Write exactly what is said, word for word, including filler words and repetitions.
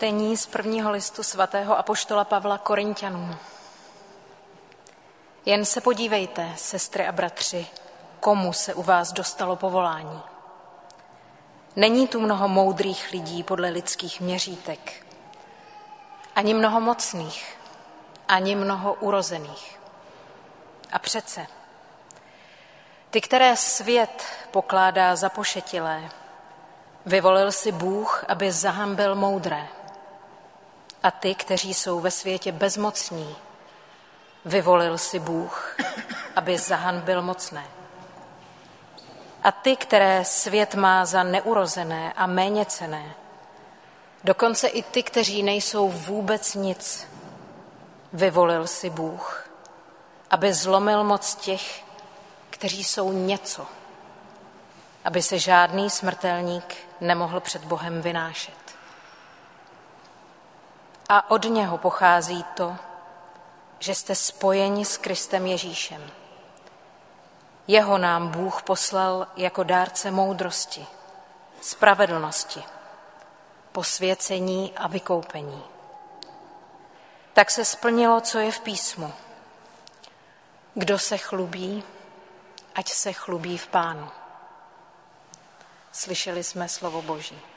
Čtení z prvního listu svatého apoštola Pavla Korinťanům. Jen se podívejte, sestry a bratři, komu se u vás dostalo povolání. Není tu mnoho moudrých lidí podle lidských měřítek, ani mnoho mocných, ani mnoho urozených. A přece, ty, které svět pokládá za pošetilé, vyvolil si Bůh, aby zahanbil moudré. A ty, kteří jsou ve světě bezmocní, vyvolil si Bůh, aby zahanbil mocné. A ty, které svět má za neurozené a méněcenné, dokonce i ty, kteří nejsou vůbec nic, vyvolil si Bůh, aby zlomil moc těch, kteří jsou něco, aby se žádný smrtelník nemohl před Bohem vynášet. A od něho pochází to, že jste spojeni s Kristem Ježíšem. Jeho nám Bůh poslal jako dárce moudrosti, spravedlnosti, posvěcení a vykoupení. Tak se splnilo, co je v písmu. Kdo se chlubí, ať se chlubí v Pánu. Slyšeli jsme slovo Boží.